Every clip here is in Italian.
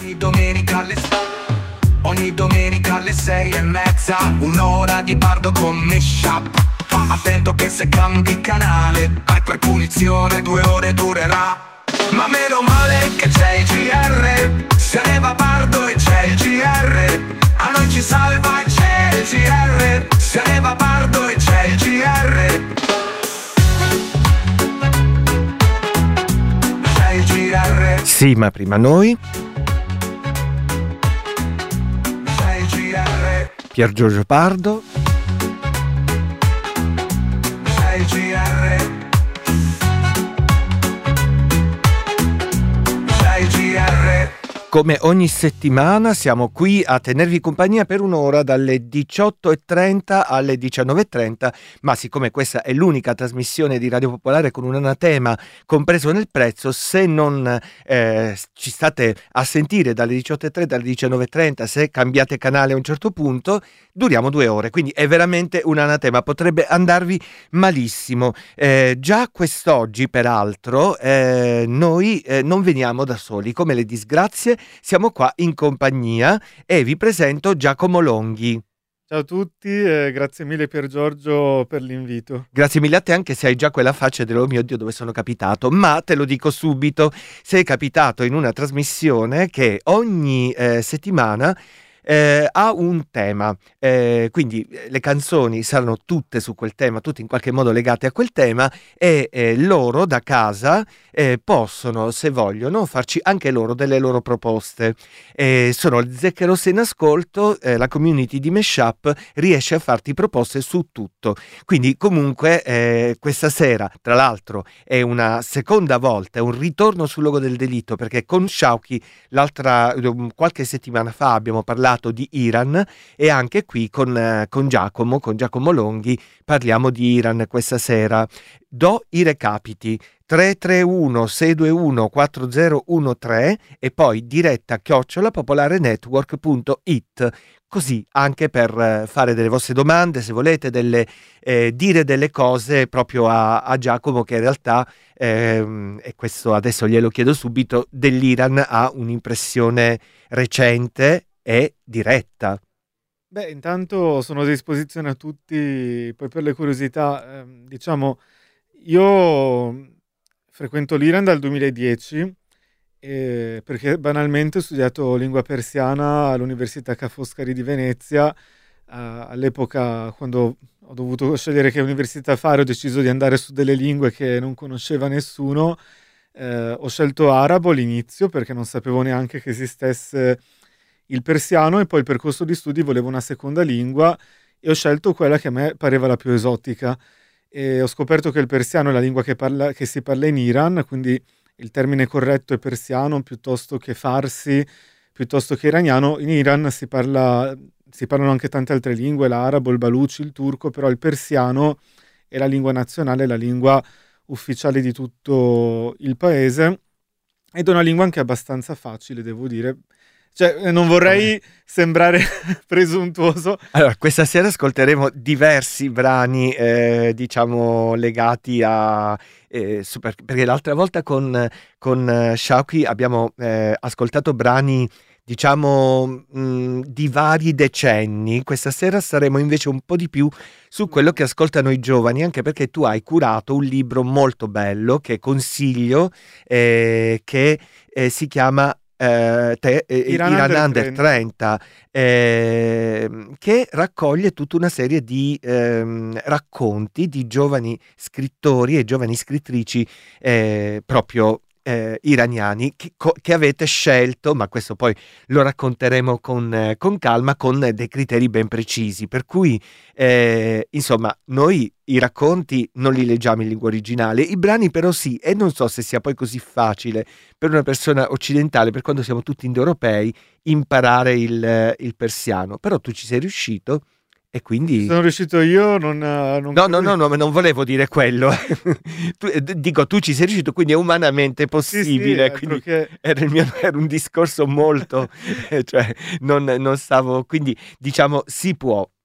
Ogni domenica alle 6:30, un'ora di Bardo con Meshup. Attento che se cambi canale, hai per punizione 2 ore durerà. Ma meno male che c'è il GR, se ne va Bardo e c'è il GR. A noi ci salva e c'è il GR, se ne va Bardo e c'è il GR. C'è il GR. Sì, ma prima noi. Pier Giorgio Pardo. C'è il GR. C'è il GR. Come ogni settimana siamo qui a tenervi compagnia per un'ora dalle 18:30 alle 19:30, ma siccome questa è l'unica trasmissione di Radio Popolare con un anatema compreso nel prezzo, se non ci state a sentire dalle 18:30 alle 19:30, se cambiate canale a un certo punto, duriamo 2 ore, quindi è veramente un anatema, potrebbe andarvi malissimo. Già quest'oggi, peraltro, noi non veniamo da soli, come le disgrazie. Siamo qua in compagnia e vi presento Giacomo Longhi. Ciao a tutti e grazie mille Pier Giorgio per l'invito. Grazie mille a te, anche se hai già quella faccia del oh mio Dio dove sono capitato, ma te lo dico subito, sei capitato in una trasmissione che ogni settimana ha un tema, quindi le canzoni saranno tutte su quel tema, tutte in qualche modo legate a quel tema, e loro da casa possono, se vogliono, farci anche loro delle loro proposte. Sono il Zecchero Se in Ascolto, la community di Meshup riesce a farti proposte su tutto, quindi comunque questa sera, tra l'altro, è una seconda volta, è un ritorno sul luogo del delitto, perché con Shauki qualche settimana fa abbiamo parlato di Iran, e anche qui con Giacomo Longhi parliamo di Iran questa sera. Do i recapiti: 331 621 4013 e poi diretta @popolarenetwork.it, così anche per fare delle vostre domande, se volete dire delle cose proprio a Giacomo, che in realtà e questo adesso glielo chiedo subito, dell'Iran ha un'impressione recente e diretta. Beh, intanto sono a disposizione a tutti, poi per le curiosità, diciamo, io frequento l'Iran dal 2010 perché banalmente ho studiato lingua persiana all'Università Ca' Foscari di Venezia. All'epoca, quando ho dovuto scegliere che università fare, ho deciso di andare su delle lingue che non conosceva nessuno. Ho scelto arabo all'inizio perché non sapevo neanche che esistesse il persiano, e poi il percorso di studi volevo una seconda lingua e ho scelto quella che a me pareva la più esotica, e ho scoperto che il persiano è la lingua che si parla in Iran, quindi il termine corretto è persiano piuttosto che farsi, piuttosto che iraniano. In Iran si parlano anche tante altre lingue, l'arabo, il baluchi, il turco, però il persiano è la lingua nazionale, la lingua ufficiale di tutto il paese, ed è una lingua anche abbastanza facile, devo dire. Cioè, non vorrei sembrare presuntuoso. Allora, questa sera ascolteremo diversi brani, diciamo, legati a... perché l'altra volta con Shauki abbiamo ascoltato brani, diciamo, di vari decenni. Questa sera saremo invece un po' di più su quello che ascoltano i giovani, anche perché tu hai curato un libro molto bello che consiglio, che si chiama Iran Under 30, che raccoglie tutta una serie di racconti di giovani scrittori e giovani scrittrici proprio iraniani che avete scelto, ma questo poi lo racconteremo con calma, con dei criteri ben precisi, per cui insomma noi i racconti non li leggiamo in lingua originale, i brani però sì, e non so se sia poi così facile per una persona occidentale, per quando siamo tutti indoeuropei, imparare il persiano, però tu ci sei riuscito. E quindi sono riuscito io, no, non volevo dire quello. Dico, tu ci sei riuscito, quindi è umanamente possibile. Sì, quindi era un discorso molto cioè non stavo, quindi diciamo si può,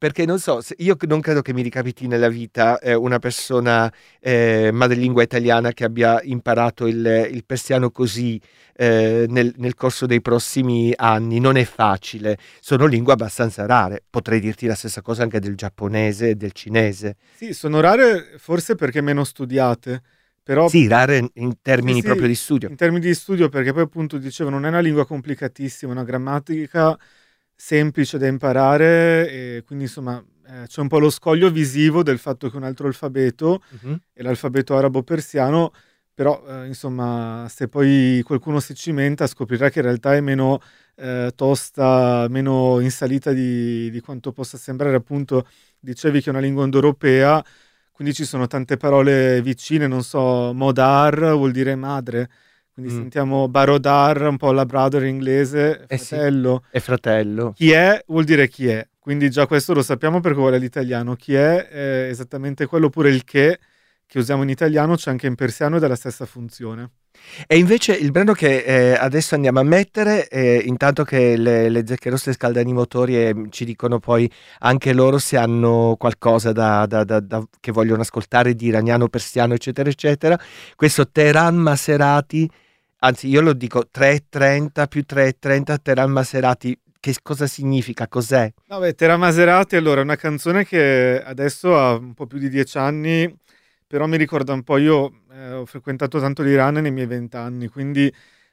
perché non so, io non credo che mi ricapiti nella vita una persona madrelingua italiana che abbia imparato il persiano così nel corso dei prossimi anni. Non è facile, sono lingue abbastanza rare. Potrei dirti la stessa cosa anche del giapponese e del cinese. Sì, sono rare forse perché meno studiate, però Sì, rare in termini sì, proprio di studio. in termini di studio, perché poi appunto dicevo non è una lingua complicatissima, è una grammatica semplice da imparare e quindi insomma c'è un po' lo scoglio visivo del fatto che è un altro alfabeto, Mhm. è l'alfabeto arabo-persiano, però insomma se poi qualcuno si cimenta scoprirà che in realtà è meno tosta, meno in salita di quanto possa sembrare. Appunto dicevi che è una lingua indoeuropea, quindi ci sono tante parole vicine, non so, modar vuol dire madre, quindi sentiamo barodar, un po' la brother in inglese, Eh sì. fratello. E fratello. Chi è vuol dire chi è, quindi già questo lo sappiamo perché vuole l'italiano. Chi è esattamente quello, oppure il che usiamo in italiano c'è anche in persiano ed è la stessa funzione. E invece il brano che adesso andiamo a mettere, intanto che le Zecche Rosse scaldano i motori e ci dicono poi anche loro se hanno qualcosa che vogliono ascoltare di iraniano, persiano, eccetera, eccetera. Questo Teheran Maserati, anzi io lo dico 3.30 più 3.30, Teheran Maserati, che cosa significa? Cos'è? No, beh, Tera Maserati, allora, è una canzone che adesso ha un po' più di 10 anni, però mi ricorda un po', io ho frequentato tanto l'Iran nei miei 20 anni, quindi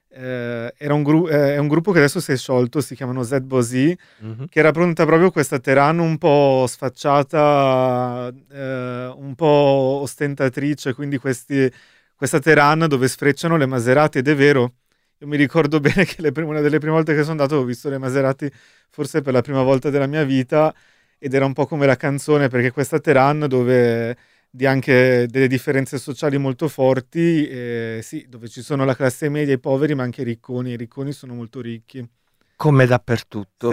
è un gruppo che adesso si è sciolto, si chiamano Zed Bozi, che era pronta proprio questa Teheran un po' sfacciata, un po' ostentatrice, quindi questa Teheran dove sfrecciano le Maserati, ed è vero. Io mi ricordo bene che una delle prime volte che sono andato ho visto le Maserati forse per la prima volta della mia vita, ed era un po' come la canzone, perché questa Teheran dove di anche delle differenze sociali molto forti, sì, dove ci sono la classe media e i poveri, ma anche i ricconi sono molto ricchi. Come dappertutto.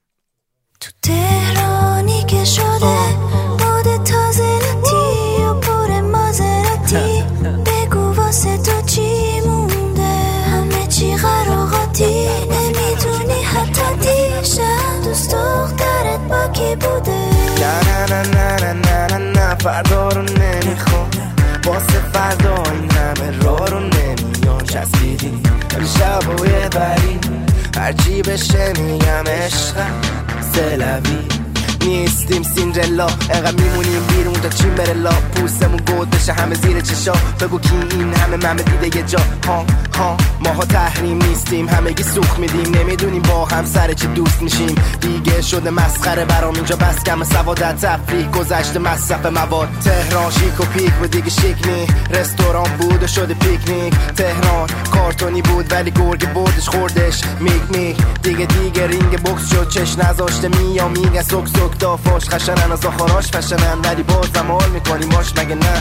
تو تهرانی که شده مود تازلاتی و پر مازراتی بگو واسه تو چی مونده همه چی قراقاتی نمیدونی حتی دیشب دوست دخترت با کی بوده نه نه نه نه نه نه نه فردا رو نمیخوام واسه فردا این همه راه رو نمیان چسبیدی امشب و یه بری هرچی بشه میگم عشقم سلوی نیستیم سیندرلا انقدر میمونیم بیرون تا چین بره لا پوستمون گود بشه همه زیر چشا بگو کی این همه دیده یه جا ها ماها تحریم نیستیم همگی سوخ میدیم نمیدونیم با هم سر چه دوست میشیم دیگه شده مسخره برام اینجا بس کم سوادت تفریح گذشته مصرف مواد تهران شیک و پیک و دیگه شیک نی رستوران بود و شده پیکنیک تهران کارتونی بود ولی گرگ بردش خوردش میک دیگه رینگ بوکس شد چش نذاشته میام میگه سوک سوک دافاش خشنن از آخراش فشنن ولی بازم حال میکنیم باش مگه نه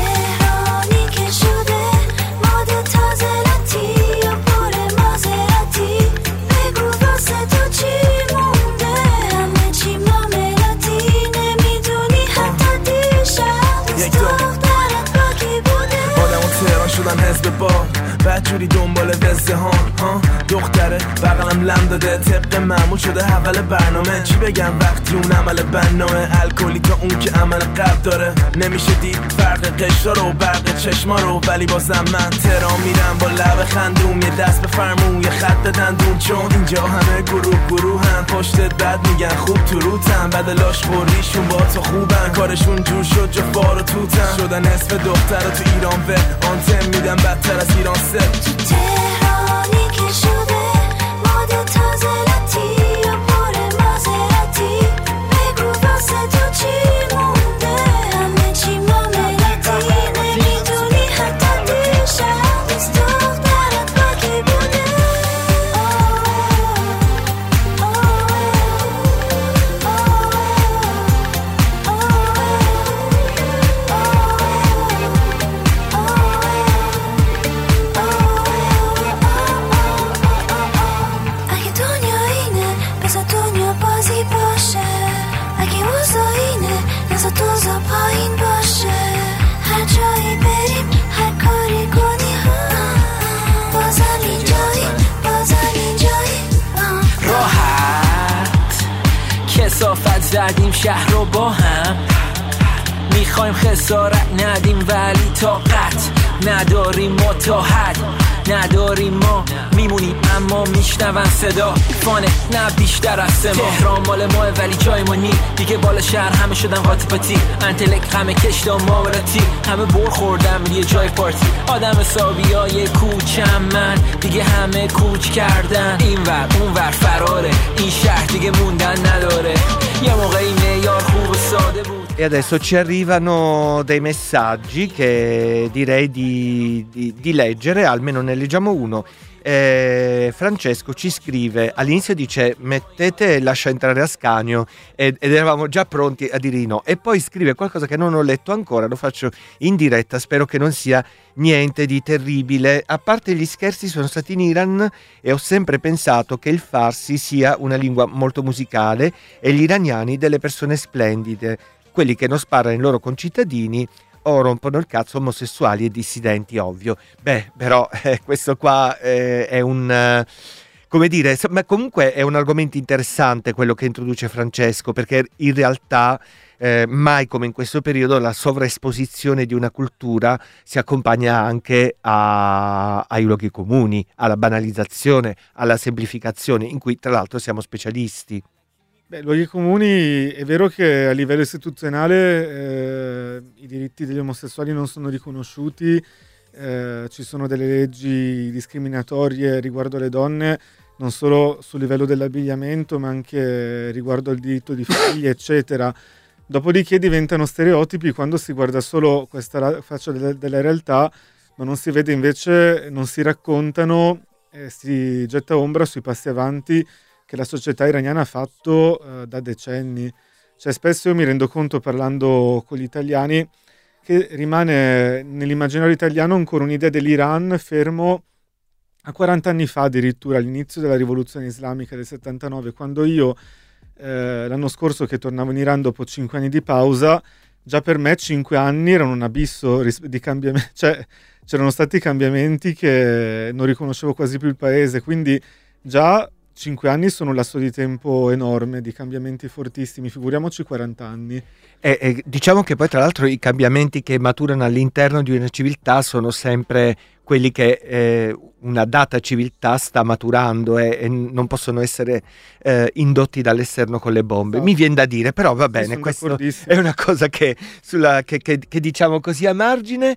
تهرانی که شده مود تازلاتی و پر مازراتی بگو واسه تو چی مونده همه چی معاملاتی نمیدونی حتی دیشب دوست دخترت با کی بوده آدم و تهران شدن حزب با بدجوری دنبال وزده ها دختره بغلم لم داده طبق معمول شده اول برنامه چی بگم وقتی اون عمل بنامه الکلی تا اون که عمل قلب داره نمیشه دید فرق قشرا رو برق چشما رو ولی بازم من تهران میرم با لب خندوم یه دست به فرمون یه خط به دندون چون اینجا همه گروهن پشتت بد میگن خوب تو روتن بدلاش خوریشون با تو خوبن کارشون جور شد جا فار و توتن شدن اسم دختر تو ایران و آنتن میدن بدتر از ایران سه تهرانی که شده مود تازلاتی و پر مازراتی بگو واسه تو چی مونده همه چی معاملاتی نمیدونی حتی دیشب دوست دخترت با کی بوده کردیم شهر رو با هم میخوایم خسارت ندیم ولی طاقت نداریم ما تا حد نداریم ما میمونیم اما میشنون صدا فانه نه بیشتر از سما تهران مال ماه ولی جای ما نی دیگه بالا شهر همه شدن قاطی پاتی انتلک همه کشتا ماوراتی همه بر خوردم یه جای پارتی آدم حسابی های کوچم من دیگه همه کوچ کردن این ور اون ور فراره این شهر دیگه موندن نداره یه موقعی معیار خوب و ساده بود. E adesso ci arrivano dei messaggi che direi di leggere, almeno ne leggiamo uno. Francesco ci scrive, all'inizio dice mettete lascia entrare Ascanio ed eravamo già pronti a dire no, e poi scrive qualcosa che non ho letto ancora, lo faccio in diretta, spero che non sia niente di terribile. A parte gli scherzi, sono stato in Iran e ho sempre pensato che il farsi sia una lingua molto musicale e gli iraniani delle persone splendide, quelli che non sparano ai loro concittadini o rompono il cazzo omosessuali e dissidenti, ovvio. Beh, però questo qua è un... come dire, ma comunque è un argomento interessante quello che introduce Francesco, perché in realtà mai come in questo periodo la sovraesposizione di una cultura si accompagna anche ai luoghi comuni, alla banalizzazione, alla semplificazione, in cui tra l'altro siamo specialisti. Beh, luoghi comuni, è vero che a livello istituzionale i diritti degli omosessuali non sono riconosciuti, ci sono delle leggi discriminatorie riguardo alle donne, non solo sul livello dell'abbigliamento ma anche riguardo al diritto di figli eccetera. Dopodiché diventano stereotipi quando si guarda solo questa faccia della realtà, ma non si vede invece, non si raccontano, si getta ombra sui passi avanti che la società iraniana ha fatto da decenni. Cioè spesso io mi rendo conto, parlando con gli italiani, che rimane nell'immaginario italiano ancora un'idea dell'Iran fermo a 40 anni fa, addirittura all'inizio della rivoluzione islamica del 79, quando io l'anno scorso che tornavo in Iran dopo 5 anni di pausa, già per me 5 anni erano un abisso di cambiamenti, cioè c'erano stati cambiamenti che non riconoscevo quasi più il paese, quindi già 5 anni sono un lasso di tempo enorme di cambiamenti fortissimi, figuriamoci 40 anni. Diciamo che poi tra l'altro i cambiamenti che maturano all'interno di una civiltà sono sempre quelli che una data civiltà sta maturando e non possono essere indotti dall'esterno con le bombe. No. Mi viene da dire, però va bene, questo è una cosa che diciamo così a margine.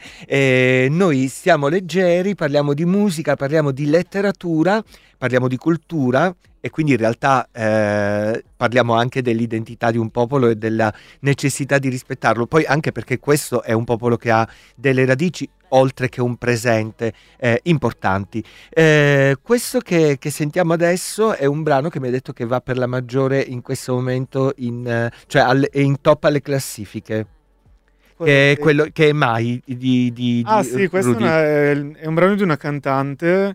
Noi stiamo leggeri, parliamo di musica, parliamo di letteratura, parliamo di cultura e quindi in realtà parliamo anche dell'identità di un popolo e della necessità di rispettarlo, poi anche perché questo è un popolo che ha delle radici oltre che un presente importanti. Questo che sentiamo adesso è un brano che mi ha detto che va per la maggiore in questo momento cioè è in top alle classifiche. Che è quello che è Mai di sì, questo è un brano di una cantante.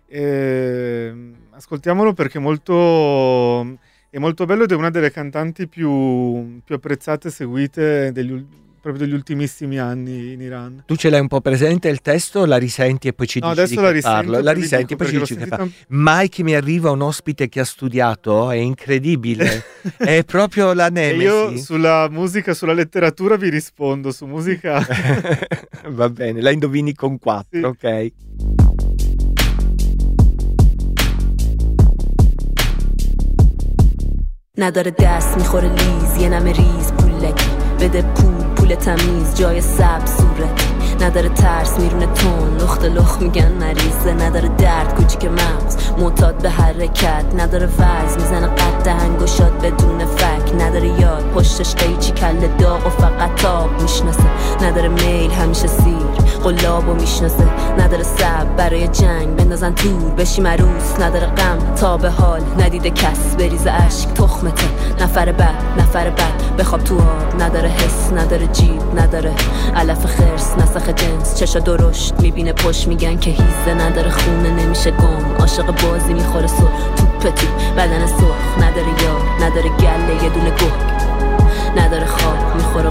Ascoltiamolo perché è molto bello ed è una delle cantanti più apprezzate e seguite proprio degli ultimissimi anni in Iran. Tu ce l'hai un po' presente il testo? La risenti e poi ci dici di che parlo? La risenti e poi ci dici che parlo. Mai che mi arriva un ospite che ha studiato, è incredibile. È proprio la nemesi. E io sulla musica, sulla letteratura vi rispondo, su musica... Va bene, la indovini con 4, sì. Ok. نداره دست میخوره لیز یه نمه ریز پولکی بده پول تمیز جای سبز صورتی نداره ترس میرونه تون لخت میگن مریضه نداره درد کوچیک مغز معتاد به حرکت نداره وزن میزنه قد هنگوشات بدون فک نداره یاد پشتش قیچی کله داغ و فقط تاب میشناسه نداره میل همیشه سیر قلابو میشناسه نداره سب برای جنگ بندازن تور بشی مروس نداره غم تا به حال ندیده کس بریزه اشک تخمته نفر بد بخواب تو آب نداره حس نداره جیب نداره علف خرس نسخ جنس چشا درشت میبینه پشت میگن که هیزه نداره خونه نمیشه گم عاشق بازی میخوره سر توپ بدن سرخ نداره یار نداره گله یه دونه گرگ نداره خواب میخوره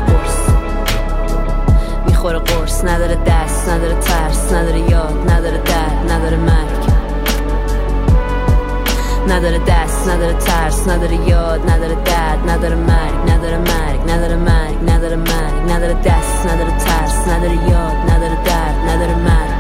قرص نداره دست نداره ترس نداره یاد نداره درد نداره مرگ نداره دست، نداره ترس، نداره یاد، نداره درد، نداره مرگ، نداره مرگ، نداره مرگ، نداره مرگ، نداره دست، نداره ترس، نداره یاد، نداره درد، نداره مرگ،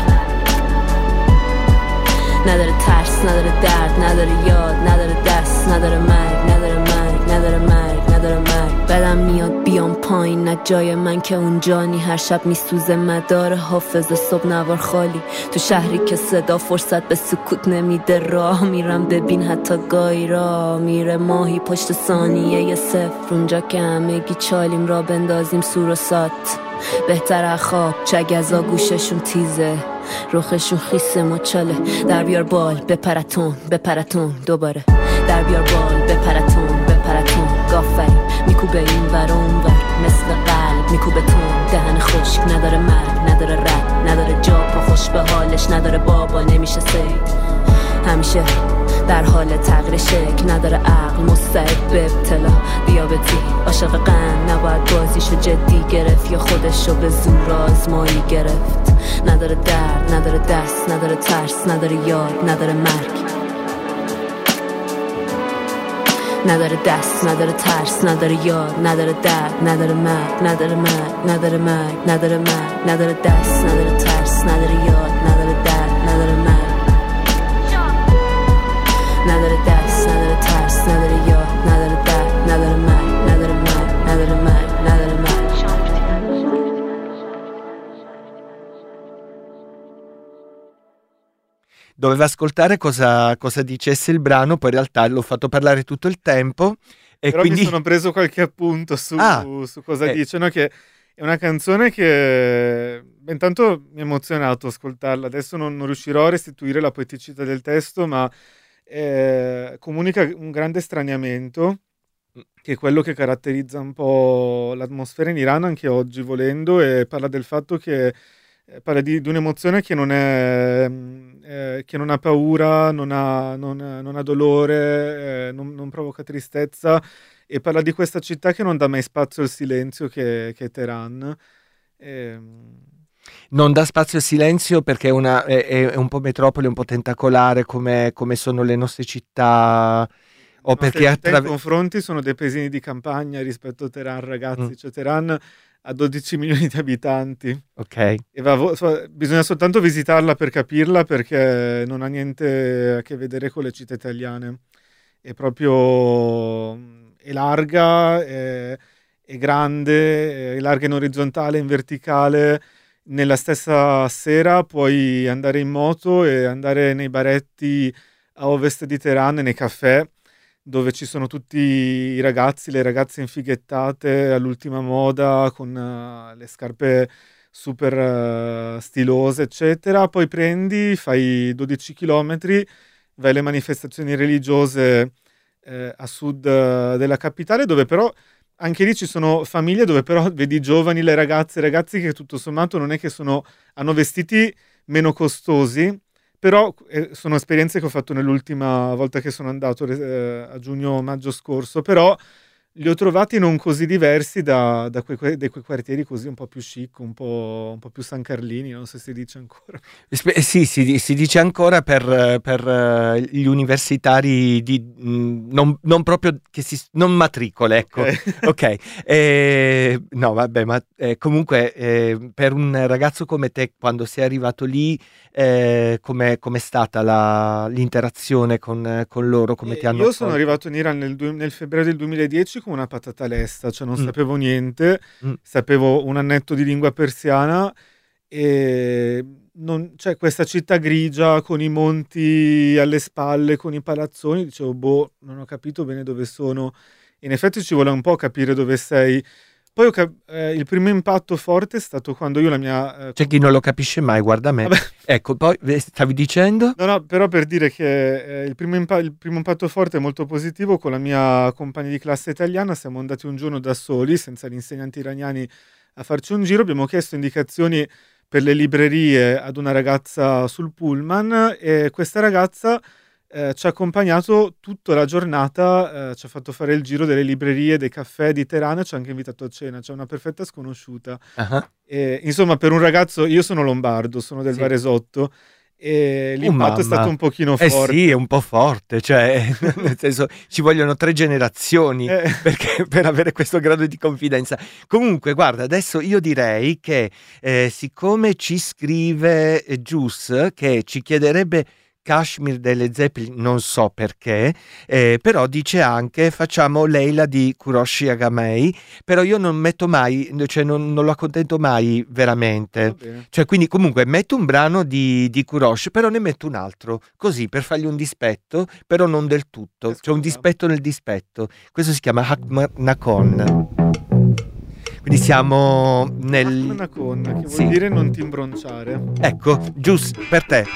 نداره ترس، نداره درد، نداره یاد، نداره دست، نداره مرگ، نداره مرگ، نداره مرگ، نداره مرگ. بدم میاد بیام پایین، نه جای من که اونجا نی. هر شب میسوزه مدار حافظ صبح نوار خالی. تو شهری که صدا فرصت به سکوت نمیده، راه میرم ببین حتی گاهی را میره ماهی پشت ثانیه یه صفر. اونجا که همگی چالیم را بندازیم سور و سات، بهتر از خواب چگزا گوششون تیزه، روخشون خیسه مچاله. در بیار بال بپرتون بپرتون دوباره، در بیار بال بپرتون بپرتون. گافرین میکوبه این ور اون ور مثل قلب میکوبه تون. دهن خشک نداره مرگ، نداره رد، نداره جا پا خوش به حالش، نداره بابا نمیشه سید. همیشه در حال تغییر شکل، نداره عقل مستعد به ابتلا. دیابتی عاشق قند نباید بازیشو جدی گرفت یا خودشو به زور آزمایی گرفت. نداره درد، نداره دست، نداره ترس، نداره یاد، نداره مرگ، نداره دست، نداره ترس، نداره یاد، نداره درد، نداره مرگ، نداره مرگ، نداره مرگ، نداره مرگ، نداره دست، نداره ترس، نداره یاد، نداره درد، نداره مرگ، نداره دست، نداره ترس، نداره یاد، نداره درد، نداره مرگ، نداره مرگ، نداره مرگ، نداره مرگ. Dovevo ascoltare cosa dicesse il brano, poi in realtà l'ho fatto parlare tutto il tempo e Però quindi mi sono preso qualche appunto su cosa dicono, che è una canzone che intanto mi ha emozionato ascoltarla. Adesso non riuscirò a restituire la poeticità del testo, ma comunica un grande straniamento, che è quello che caratterizza un po' l'atmosfera in Iran anche oggi, volendo, e parla del fatto che parla di un'emozione che non ha paura, non ha dolore, non provoca tristezza, e parla di questa città che non dà mai spazio al silenzio, che è Teheran. non dà spazio al silenzio perché è un po' metropoli, un po' tentacolare come sono le nostre città, o perché in confronti sono dei paesini di campagna rispetto a Teheran, ragazzi. Cioè Teheran ha 12 milioni di abitanti. Ok. E bisogna soltanto visitarla per capirla, perché non ha niente a che vedere con le città italiane. È proprio è larga, è grande, è larga in orizzontale, in verticale. Nella stessa sera puoi andare in moto e andare nei baretti a ovest di Teheran, nei caffè, dove ci sono tutti i ragazzi, le ragazze infighettate all'ultima moda, con le scarpe super stilose, eccetera. Poi fai 12 chilometri, vai alle manifestazioni religiose a sud della capitale, dove però anche lì ci sono famiglie dove però vedi giovani, le ragazze e i ragazzi che tutto sommato non è che hanno vestiti meno costosi, però sono esperienze che ho fatto nell'ultima volta che sono andato a giugno-maggio scorso, però li ho trovati non così diversi da quei quartieri così un po' più chic, un po' più San Carlini, non so se si dice ancora. Sì, si dice ancora per gli universitari non proprio non matricole, ecco. Ok. No, vabbè, ma comunque per un ragazzo come te, quando sei arrivato lì, com'è stata l'interazione con loro? Come ti hanno Io sono arrivato in Iran nel febbraio del 2010 come una patata lesta, cioè non sapevo niente, sapevo un annetto di lingua persiana e cioè questa città grigia con i monti alle spalle, con i palazzoni, dicevo non ho capito bene dove sono. In effetti ci vuole un po' capire dove sei. Poi il primo impatto forte è stato quando io la mia... C'è chi non lo capisce mai, guarda me. Vabbè. Ecco, poi stavi dicendo? No, però per dire che il primo impatto forte è molto positivo. Con la mia compagna di classe italiana siamo andati un giorno da soli, senza gli insegnanti iraniani, a farci un giro. Abbiamo chiesto indicazioni per le librerie ad una ragazza sul pullman, e questa ragazza ci ha accompagnato tutta la giornata, ci ha fatto fare il giro delle librerie, dei caffè di Teheran, e ci ha anche invitato a cena. C'è una perfetta sconosciuta. Uh-huh. Insomma, per un ragazzo, io sono lombardo, sono del Varesotto, e l'impatto è stato un pochino Eh forte. sì, è un po' forte, cioè nel senso ci vogliono 3 generazioni perché, per avere questo grado di confidenza. Comunque, guarda, adesso io direi che siccome ci scrive Gius che ci chiederebbe Kashmir delle Zeppelin, non so perché, però dice anche facciamo Leila di Kuroshi Agamei, però io non metto mai, cioè non lo accontento mai veramente. Va bene. Cioè, quindi comunque metto un brano di Kuroshi, però ne metto un altro, così per fargli un dispetto, però non del tutto. C'è un dispetto nel dispetto. Questo si chiama Hakmar Nakon. Quindi siamo nel... Nakon, che Sì. vuol dire non ti imbronciare. Ecco, giusto, per te.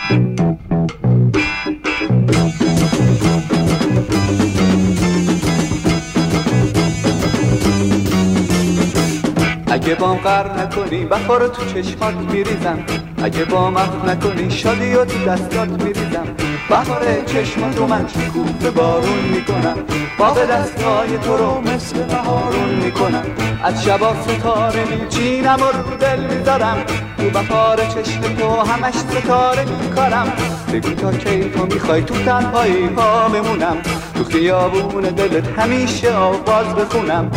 اگه بام قرار نکنی بهار رو تو چشمات میریزم اگه بام عفو نکنی شادی رو تو دستات میریزم بهار چشماتو من شکوفه بارون میکنم باغ دستای تو رو مثل بهارون میکنم از شبا ستاره میچینم و رو دل میذارم تو بهار چشم تو همش ستاره میکارم بگو تا کی تو میخوای تو تنهایی ها بمونم تو خیابون دلت همیشه آواز بخونم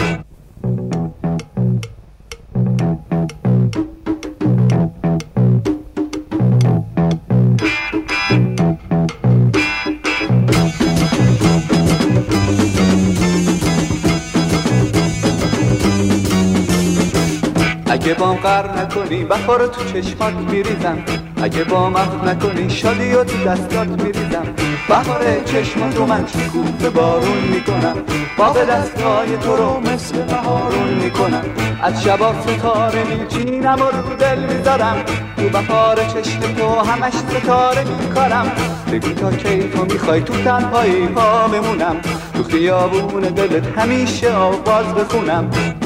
اگه بام قرار نکنی بهار تو چشمات میریزم اگه بام عفو نکنی شادی رو تو دستات میریزم بهار چشماتو من شکوفه بارون میکنم باغ دستای تو رو مثل بهارون میکنم از شبا ستاره میچینم و رو دل میذارم تو بهار چشم تو همش ستاره میکارم بگو تا کی تو میخوای تو تنهایی ها بمونم تو خیابون دلت همیشه آواز بخونم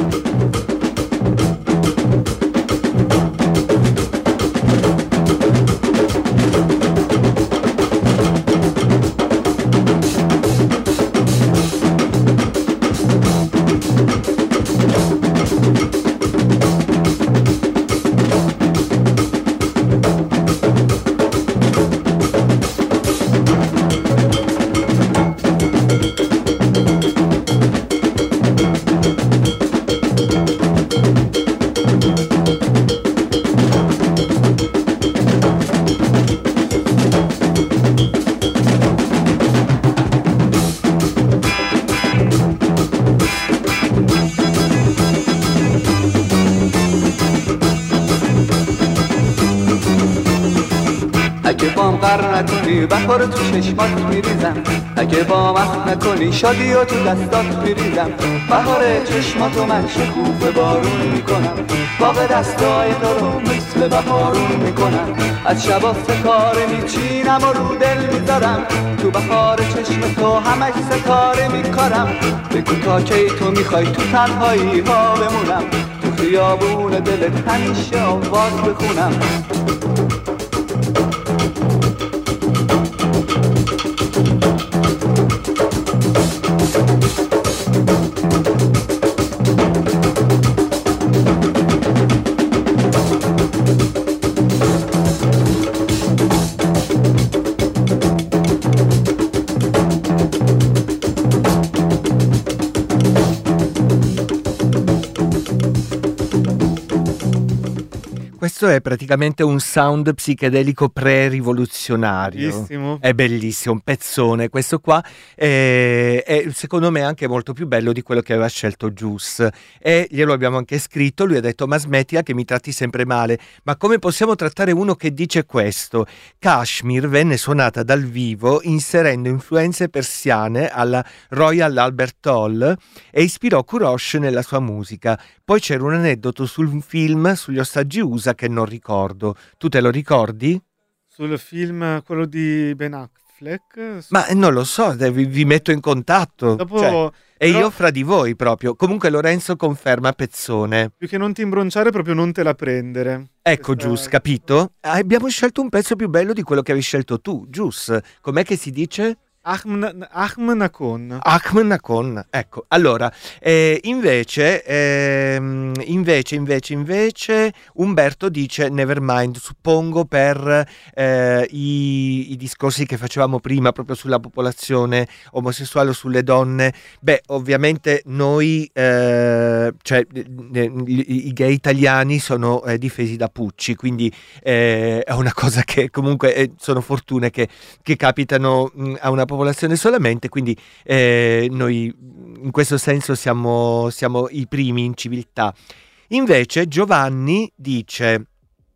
اگه بام قرار نکنی بهار تو چشمات میریزم اگه بام عفو نکنی شادی رو تو دستات میریزم بهار چشماتو من شکوفه بارون میکنم باغ دستای تو رو مثل بهارون میکنم از شبا ستاره میچینم و رو دل میذارم تو بهار چشم تو همش ستاره میکارم بگو تا کی تو میخوای تو تنهایی ها بمونم تو خیابون دلت همیشه آواز بخونم Questo è praticamente un sound psichedelico pre-rivoluzionario. Bellissimo. È bellissimo, un pezzone. Questo qua è secondo me anche molto più bello di quello che aveva scelto Gius. E glielo abbiamo anche scritto, lui ha detto ma smettila che mi tratti sempre male. Ma come possiamo trattare uno che dice questo? Kashmir venne suonata dal vivo inserendo influenze persiane alla Royal Albert Hall e ispirò Kurosh nella sua musica. Poi c'era un aneddoto sul film sugli ostaggi USA che non ricordo. Tu te lo ricordi? Sul film, quello di Ben Affleck. Ma non lo so, vi metto in contatto. Dopo, Cioè, e però, io fra di voi proprio. Comunque Lorenzo conferma pezzone. più che non ti imbronciare, proprio non te la prendere. Ecco Questa- Gius, capito? Abbiamo scelto un pezzo più bello di quello che avevi scelto tu, Gius. Com'è che si dice? Ahmnakon. Ahmnakon, ecco. Allora, invece, Umberto dice Nevermind, suppongo per i discorsi che facevamo prima proprio sulla popolazione omosessuale o sulle donne. Beh, ovviamente noi, cioè i gay italiani sono difesi da Pucci, quindi è una cosa che comunque sono fortune che capitano a una popolazione solamente, quindi noi in questo senso siamo i primi in civiltà. Invece Giovanni dice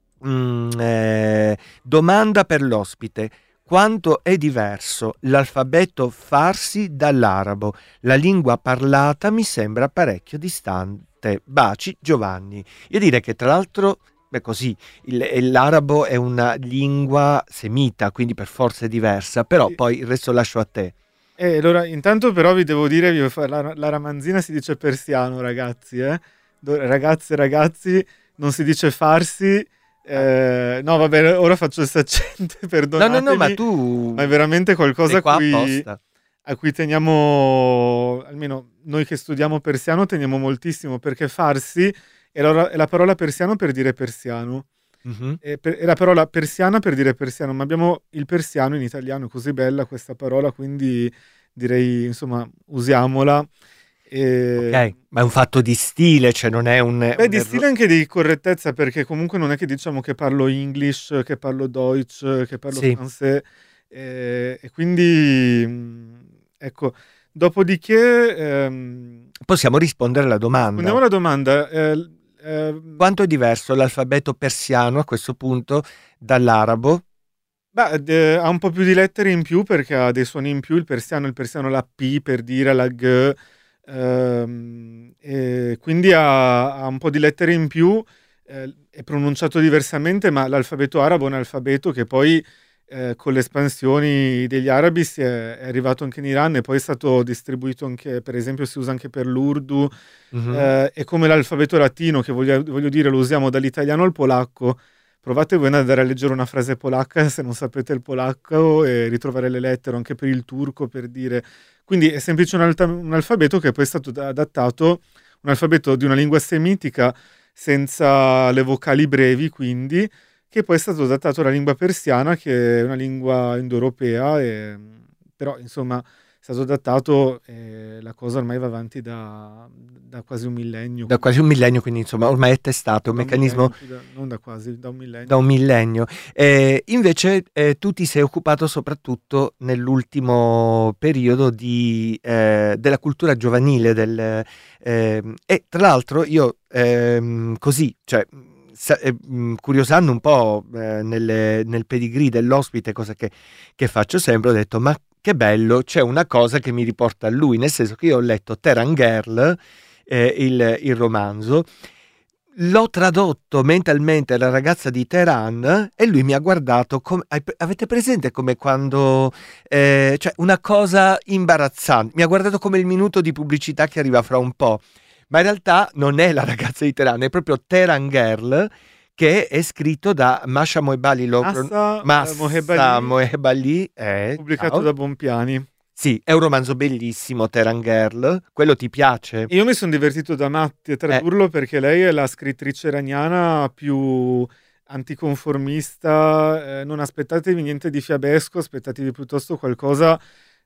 domanda per l'ospite: quanto è diverso l'alfabeto farsi dall'arabo? La lingua parlata mi sembra parecchio distante. Baci, Giovanni. Io direi che tra l'altro, beh, così l'arabo è una lingua semita, quindi per forza è diversa, però poi il resto lascio a te. Allora, intanto però vi devo dire, la ramanzina si dice persiano, ragazzi, ragazze e ragazzi, non si dice farsi. No, vabbè, ora faccio il saccente, perdonatemi. No, ma tu... Ma è veramente qualcosa a cui teniamo, almeno noi che studiamo persiano, teniamo moltissimo, perché farsi è la parola persiano per dire persiano. Mhm. È la parola persiana per dire persiano, ma abbiamo il persiano in italiano, è così bella questa parola, quindi direi, insomma, usiamola. Ok, ma è un fatto di stile, cioè non è un... Beh, di stile anche di correttezza, perché comunque non è che diciamo che parlo English, che parlo Deutsch, che parlo Sì. francese, e quindi, ecco, dopodiché... Possiamo rispondere alla domanda. Andiamo alla domanda. Quanto è diverso l'alfabeto persiano a questo punto dall'arabo? Beh, ha un po' più di lettere in più perché ha dei suoni in più. Il persiano la P per dire, la G, e quindi ha un po' di lettere in più, è pronunciato diversamente, ma l'alfabeto arabo è un alfabeto che poi con le espansioni degli arabi è arrivato anche in Iran e poi è stato distribuito anche, per esempio si usa anche per l'Urdu. E come l'alfabeto latino, che voglio dire, lo usiamo dall'italiano al polacco. Provate voi ad andare a leggere una frase polacca se non sapete il polacco e ritrovare le lettere, anche per il turco, per dire. Quindi è semplice un alfabeto che poi è stato adattato, un alfabeto di una lingua semitica senza le vocali brevi, quindi, che poi è stato adattato alla lingua persiana, che è una lingua indoeuropea, però insomma è stato adattato e la cosa ormai va avanti da quasi un millennio. Da quasi un millennio, quindi insomma ormai è testato, un meccanismo... Non da quasi, da un millennio. Da un millennio. Invece tu ti sei occupato soprattutto nell'ultimo periodo della cultura giovanile, e tra l'altro io così, cioè... curiosando un po' nel pedigree dell'ospite, cosa che faccio sempre, ho detto ma che bello, c'è una cosa che mi riporta a lui, nel senso che io ho letto Tehran Girl, il romanzo, l'ho tradotto mentalmente alla ragazza di Teheran e lui mi ha guardato come, avete presente come quando cioè una cosa imbarazzante, mi ha guardato come il minuto di pubblicità che arriva fra un po'. Ma in realtà non è la ragazza di Teheran, è proprio Tehran Girl, che è scritto da Masha Mohebali. Massa Mohebali, pubblicato ciao. da Bompiani. Sì, è un romanzo bellissimo, Tehran Girl. Quello ti piace? Io mi sono divertito da matti a tradurlo perché lei è la scrittrice iraniana più anticonformista. Non aspettatevi niente di fiabesco, aspettatevi piuttosto qualcosa...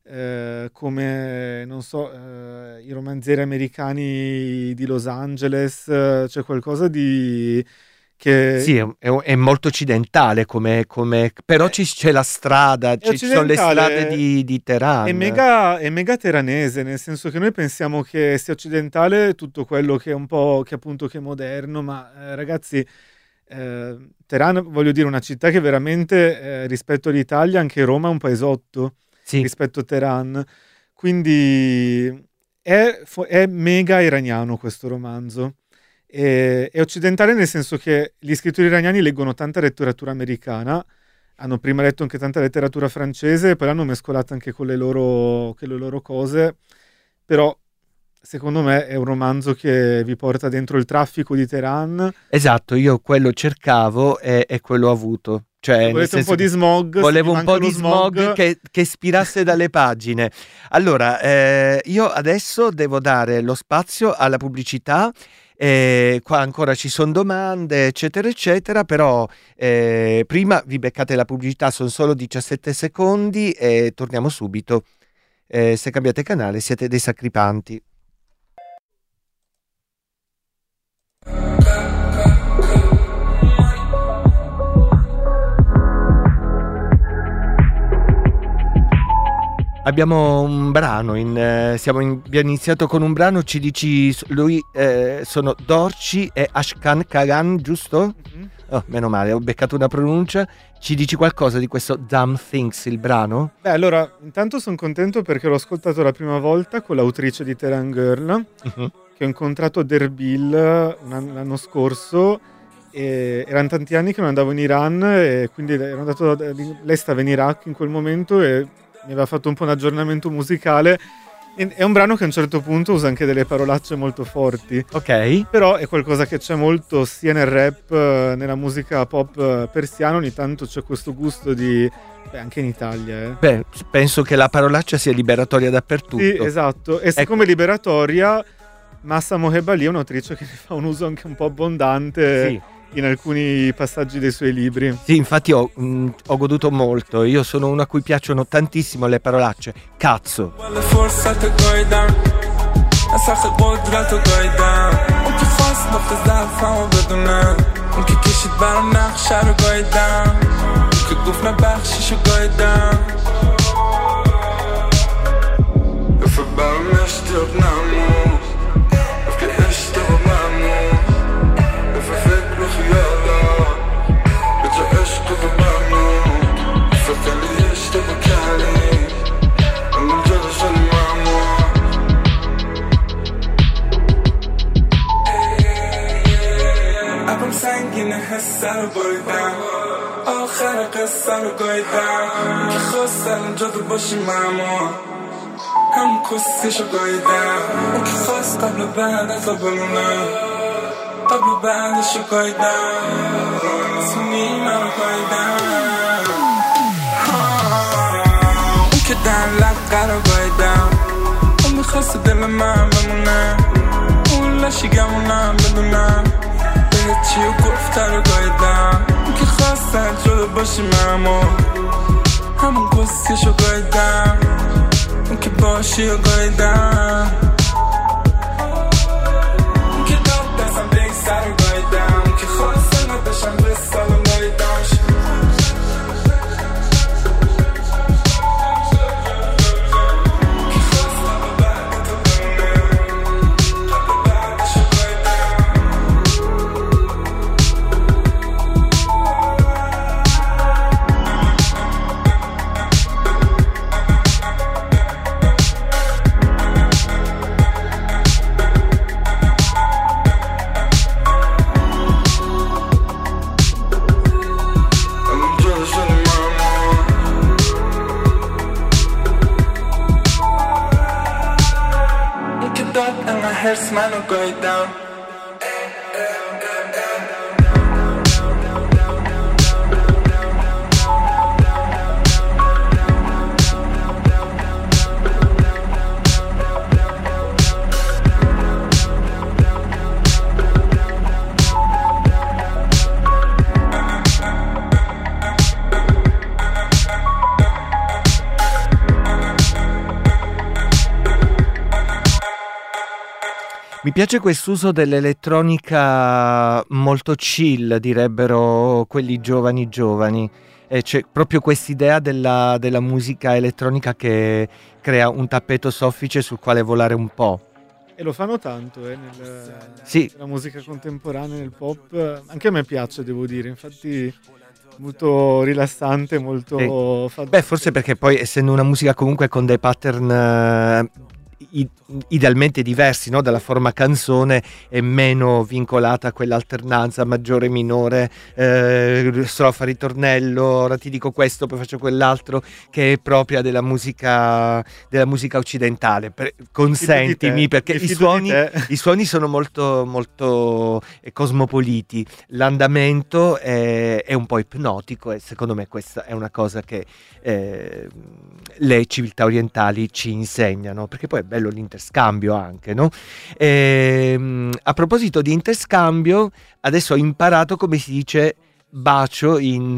come non so, i romanzieri americani di Los Angeles, c'è qualcosa di che sì, è molto occidentale come però c'è la strada, ci sono le strade di Teheran. È mega teranese, nel senso che noi pensiamo che sia occidentale tutto quello che è un po' che appunto che è moderno, ma ragazzi, Teheran, voglio dire, una città che veramente rispetto all'Italia, anche Roma è un paesotto. Sì. Rispetto a Teheran, quindi è mega iraniano questo romanzo, è occidentale nel senso che gli scrittori iraniani leggono tanta letteratura americana, hanno prima letto anche tanta letteratura francese e poi l'hanno mescolata anche con le loro cose, però secondo me è un romanzo che vi porta dentro il traffico di Teheran. Esatto, io quello cercavo e quello ho avuto. Cioè, nel Volete un senso po' di che smog? volevo se un vi po' manca di lo smog che spirasse dalle pagine. Allora, io adesso devo dare lo spazio alla pubblicità. Qua ancora ci sono domande, eccetera, eccetera, però prima vi beccate la pubblicità, sono solo 17 secondi e torniamo subito. Se cambiate canale siete dei sacripanti. Abbiamo un brano, abbiamo iniziato con un brano, ci dici, lui sono Dorci e Ashkan Kagan, giusto? Mhm. Oh, meno male, ho beccato una pronuncia. Ci dici qualcosa di questo Dumb Things, il brano? Beh, allora, intanto sono contento perché l'ho ascoltato la prima volta con l'autrice di Terran Girl, che ho incontrato a Erbil l'anno scorso. E erano tanti anni che non andavo in Iran e quindi ero andato lei stava in Iraq in quel momento e mi aveva fatto un po' un aggiornamento musicale. È un brano che a un certo punto usa anche delle parolacce molto forti, Ok. però è qualcosa che c'è molto sia nel rap, nella musica pop persiana. Ogni tanto c'è questo gusto di... anche in Italia. Beh, penso che la parolaccia sia liberatoria dappertutto. Sì, esatto. E siccome liberatoria, Massa Mohebali è un'autrice che ne fa un uso anche un po' abbondante Sì. in alcuni passaggi dei suoi libri. Sì, infatti ho goduto molto. Io sono uno a cui piacciono tantissimo le parolacce. Cazzo. ولی فرصت گاییدم نسخ قدرت رو گاییدم اون که خواست نقطه ضعفمو بدونه اون که کشید برام نقشه رو گاییدم اون که گفت نه بخشیشو گاییدم دفعه برام اشتیاق نمون گفت که اشتیاق ممنون دفعه فکر و خیالات به جا عشق و ممنون دفعه خیلی اشتیاق کردی سنگین حسه رو بایدم آخر قصه رو گایدم که خواستم اونجا تو باشی ماما همون کسیشو گایدم اون که خواست قبل و بعد از بمونه قبل و بعدشو گایدم سونی منو گایدم اون که در لقه رو گایدم اون میخواست دل من بمونه اون لشیگمونم بدونم چی و گفته رو گایدم اون که خواستن جلو باشی ماما همون کسیشو گایدم اون که باشی رو گایدم اون که داد دستم به این سر رو گایدم اون که خواستن نداشتم به سالم گایدمش هرس منو گایدم Mi piace quest'uso dell'elettronica molto chill, direbbero quelli giovani. E c'è proprio quest'idea della musica elettronica che crea un tappeto soffice sul quale volare un po'. E lo fanno tanto nella musica contemporanea, nel pop. Anche a me piace, devo dire. Infatti molto rilassante, molto... Beh, forse perché poi essendo una musica comunque con dei pattern idealmente diversi, no? Dalla forma canzone e meno vincolata a quell'alternanza maggiore minore, strofa ritornello, ora ti dico questo poi faccio quell'altro, che è propria della musica occidentale. Consentimi, perché i suoni sono molto molto cosmopoliti, l'andamento è un po' ipnotico, e secondo me questa è una cosa che le civiltà orientali ci insegnano, perché poi è bello l'interscambio anche, no? A proposito di interscambio, adesso ho imparato come si dice bacio in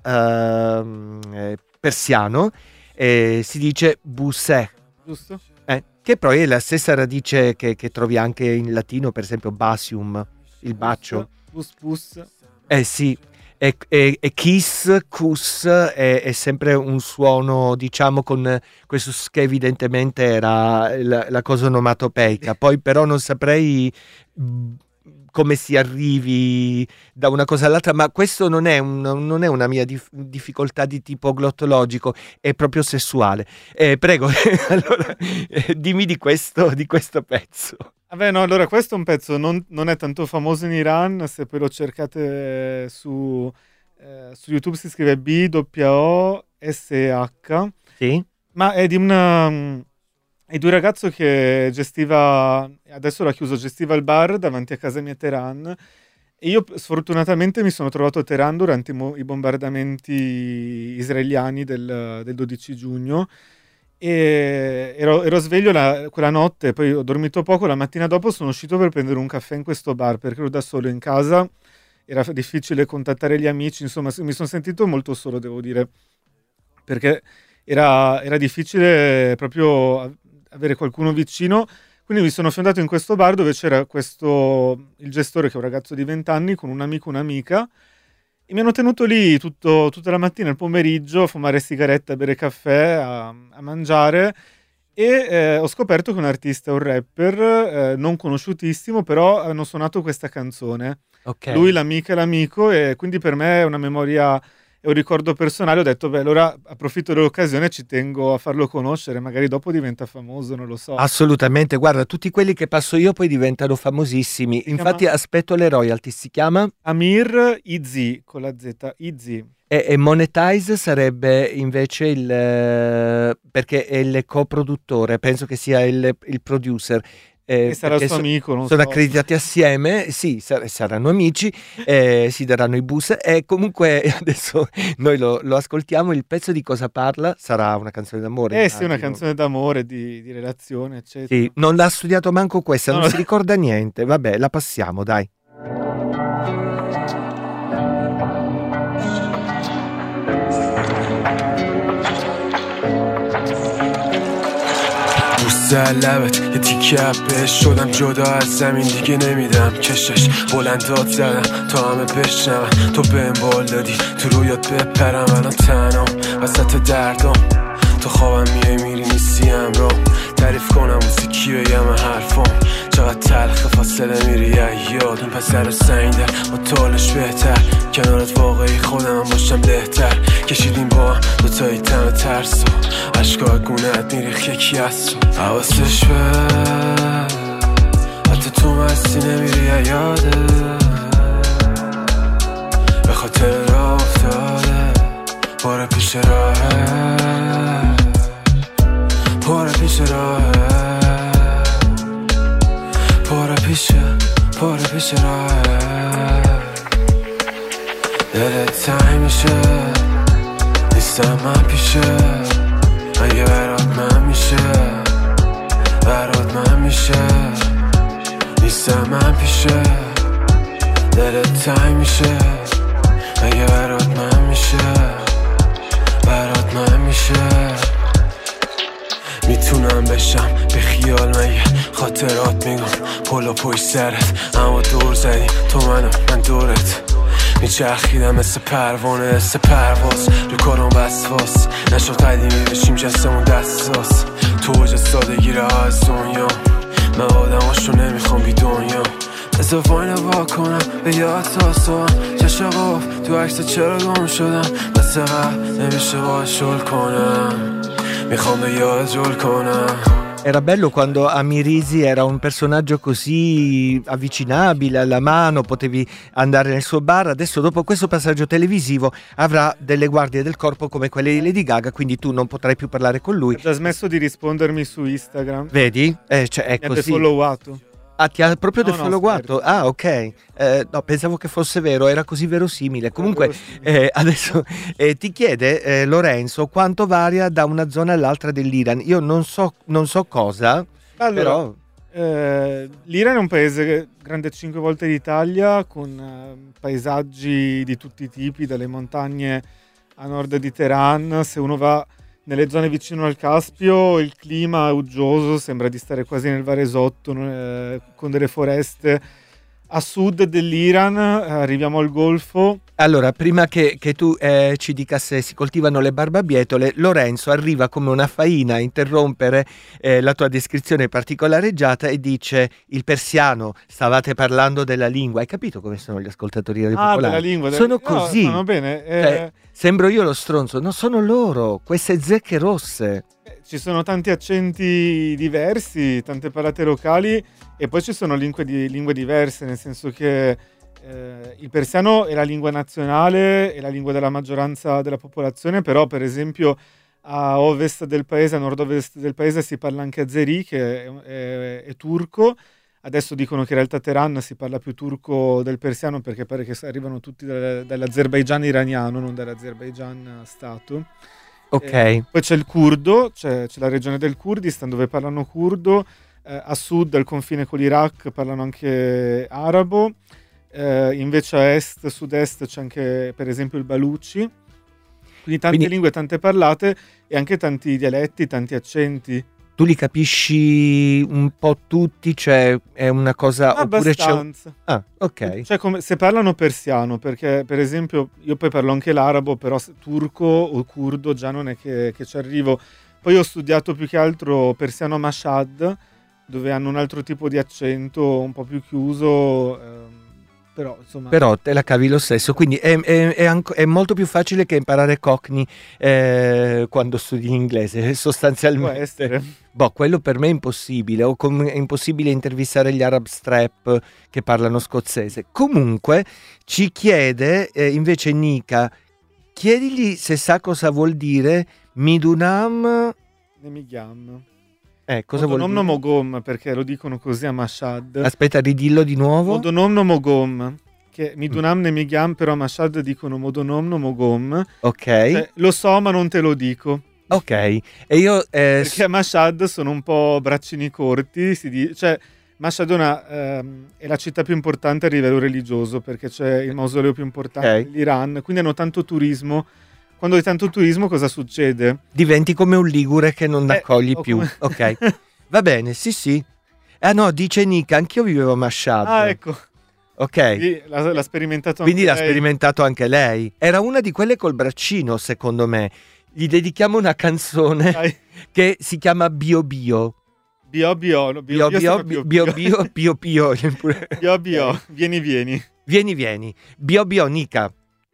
persiano, si dice busè, Giusto? che poi è la stessa radice che trovi anche in latino, per esempio basium, il bacio. Pus. Sì. E kiss, kus è sempre un suono, diciamo, con questo che evidentemente era la cosa onomatopeica. Poi però non saprei come si arrivi da una cosa all'altra, ma questo non è una mia difficoltà di tipo glottologico, è proprio sessuale. Prego, allora dimmi di questo pezzo. Vabbè, no, allora questo è un pezzo, non è tanto famoso in Iran, se poi lo cercate su YouTube si scrive BWOSH, sì? Ma è di un ragazzo che gestiva, adesso l'ha chiuso, gestiva il bar davanti a casa mia a Teheran, e io sfortunatamente mi sono trovato a Teheran durante i bombardamenti israeliani del 12 giugno, e ero sveglio quella notte, poi ho dormito poco, la mattina dopo sono uscito per prendere un caffè in questo bar perché ero da solo in casa, era difficile contattare gli amici, insomma mi sono sentito molto solo, devo dire, perché era difficile proprio avere qualcuno vicino, quindi mi sono fiondato in questo bar dove c'era il gestore, che è un ragazzo di 20 anni, con un amico, un'amica, e mi hanno tenuto lì tutta la mattina, il pomeriggio, a fumare sigarette, a bere caffè, a mangiare, e ho scoperto che un artista, un rapper non conosciutissimo, però hanno suonato questa canzone. Okay. Lui, l'amica e l'amico, e quindi per me è una memoria, è un ricordo personale. Ho detto, beh, allora approfitto dell'occasione e ci tengo a farlo conoscere, magari dopo diventa famoso, non lo so. Assolutamente, guarda, tutti quelli che passo io poi diventano famosissimi. Infatti aspetto le royalty. Si chiama Amir Izzi, con la Z, Izzi. E Monetize sarebbe invece perché è il coproduttore, penso che sia il producer. E sarà il suo amico, non sono so. accreditati assieme, sì, saranno amici, si daranno i bus, e comunque adesso noi lo ascoltiamo. Il pezzo di cosa parla? Sarà una canzone d'amore? Sì, una canzone d'amore, di relazione, eccetera. Sì, non l'ha studiato manco questa, No, non si ricorda niente. Vabbè, la passiamo, dai. لبت یه تیکه بهش شدم جدا از زمین دیگه نمیدم کشش بلند داد زدم تا همه بشنون تو بهم بال دادی تو رویات بپرم الان تنام وسط دردام تو خوابم میری نیستی همراه تعریف کنم موسیقی بگم حرفام چقدر تلخ فاصله میری یاد این پسر سنگدر با تالش بهتر کنارت واقعی خودم باشم بهتر کشیدیم با هم دوتایی تم ترس و عشقا گونهت میریخ یکی از تو حواسش به حتی تو مستی نمیری یاده به خاطر راه افتاده باره پیش راهه باره پیش راهه باره پیش راهه دلت تنگ میشه نیستم من پیشه اگه برات من میشه نیستم من پیشه دلت تنگ میشه اگه برات من میشه میتونم بشم به خیال مگه خاطرات میگم پلو پشت سرت اما دور زدی تو من دورت میچرخیدم مثل پروانه مثل پرواز رو کارم وسواس نشد قدیمی بشیم جستمون دستاس تو اوج سادگی رها از دنیا من آدماشو نمیخوام بی دنیا بذار واینه وا کنم به یاد تاسو چشم قف تو عکس چرا گم شدم مثل قبل نمیشه باید شل کنم میخوام به یاد جل کنم Era bello quando Amirisi era un personaggio così avvicinabile alla mano, potevi andare nel suo bar. Adesso, dopo questo passaggio televisivo, avrà delle guardie del corpo come quelle di Lady Gaga, quindi tu non potrai più parlare con lui. Ha già smesso di rispondermi su Instagram. Vedi? Cioè, è Mi ha così. defollowato. Ah, ti ha proprio No, defollowato? scherzo. Ah, ok. No, pensavo che fosse vero, era così verosimile. Comunque, verosimile. adesso ti chiede Lorenzo quanto varia da una zona all'altra dell'Iran. Io non so cosa, Allora, però l'Iran è un paese grande 5 volte l'Italia, con paesaggi di tutti i tipi, dalle montagne a nord di Teheran. Se uno va nelle zone vicino al Caspio, il clima è uggioso, sembra di stare quasi nel Varesotto, con delle foreste. A sud dell'Iran arriviamo al Golfo. allora, prima che tu ci dica se si coltivano le barbabietole, Lorenzo arriva come una faina a interrompere la tua descrizione particolareggiata e dice: il persiano, stavate parlando della lingua. Hai capito come sono gli ascoltatori radio popolari? Della lingua. Sono No, così. stanno bene. Sembro io lo stronzo, no, sono loro, queste zecche rosse. Ci sono tanti accenti diversi, tante parlate locali, e poi ci sono lingue diverse, nel senso che il persiano è la lingua nazionale, è la lingua della maggioranza della popolazione, però per esempio a ovest del paese, a nord-ovest del paese si parla anche azeri, che è turco. Adesso dicono che in realtà a Teheran si parla più turco del persiano, perché pare che arrivano tutti dall'Azerbaigian iraniano, non dall'Azerbaigian Stato. Ok. Poi c'è il curdo, c'è la regione del Kurdistan dove parlano curdo. A sud, al confine con l'Iraq, parlano anche arabo. Invece a est, sud-est c'è anche per esempio il Baluchi. Quindi lingue, tante parlate, e anche tanti dialetti, tanti accenti. Tu li capisci un po' tutti? Cioè, è una cosa... Oppure c'è... Abbastanza. Ah, ok. Cioè, come se parlano persiano, perché per esempio io poi parlo anche l'arabo, però turco o curdo già non è che ci arrivo. Poi ho studiato più che altro persiano Mashhad, dove hanno un altro tipo di accento un po' più chiuso, però insomma... Però te la cavi lo stesso, quindi è molto più facile che imparare Cockney quando studi in inglese, sostanzialmente. Può essere. Boh, quello per me è impossibile, o è impossibile intervistare gli Arab Strap che parlano scozzese. Comunque ci chiede invece Nika, chiedigli se sa cosa vuol dire Midunam. Nemigyam. Cosa vuol Modonom dire? Nomogom, perché lo dicono così a Mashhad. Aspetta, ridillo di nuovo. Modonom Nomogom, che Midunam Nemigyam, però a Mashhad dicono Modonom Nomogom. Ok. Cioè, lo so ma non te lo dico. Ok, e io... Perché a Mashhad sono un po' braccini corti, cioè Mashhad è la città più importante a livello religioso, perché c'è il mausoleo più importante dell'Iran, quindi hanno tanto turismo. Quando hai tanto turismo cosa succede? Diventi come un ligure che non accogli più. come- Ok, va bene, sì. Ah no, dice Nika, anch'io vivevo a Mashhad. Ah, ecco, Ok, quindi l'ha sperimentato quindi anche l'ha lei. sperimentato anche lei. Era una di quelle col braccino, secondo me. Gli dedichiamo una canzone Dai. che si chiama Bio Bio. Bio Bio, no, Bio Bio Bio, Bio Bio Bio Bio. Bio Bio, vieni. Vieni. Bio Bio, Nika.